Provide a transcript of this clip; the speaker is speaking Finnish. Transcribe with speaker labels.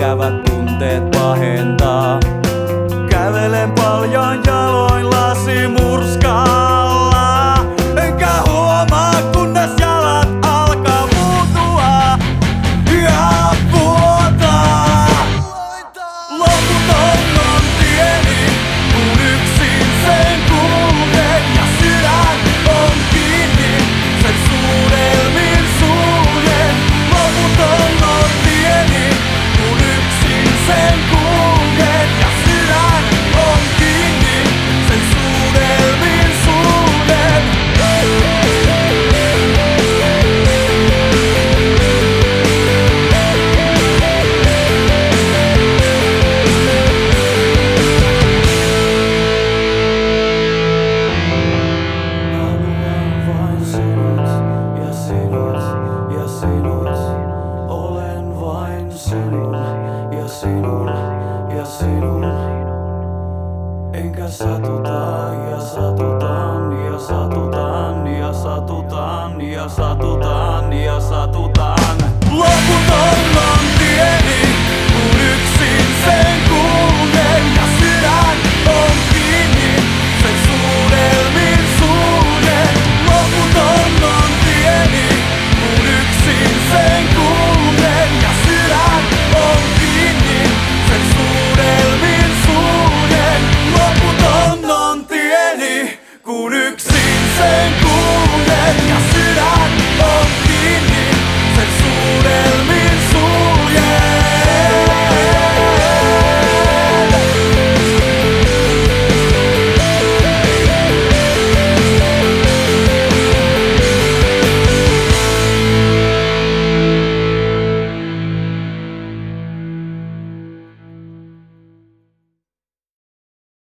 Speaker 1: ikävät tunteet pahentaa. Kävelen paljon jaloin lasimurskalla, enkä huomaa kunnes jalat alkaa muutua ja vuotaa. Loputon on tieni, kun yksin sen kuljen ja sydän on kiinni, sen suudelmin suljen. Loputon on tieni, kun yksin sen kuljen ja sydän on kiinni, sen suudelmin suljen. Haluan vain sinut ja sinut ja sinut. Olen vain sinun ja sinun ja sinun. Enkä satuta ja satutan ja satutan ja satutan ja satutan ja satutan. Loputon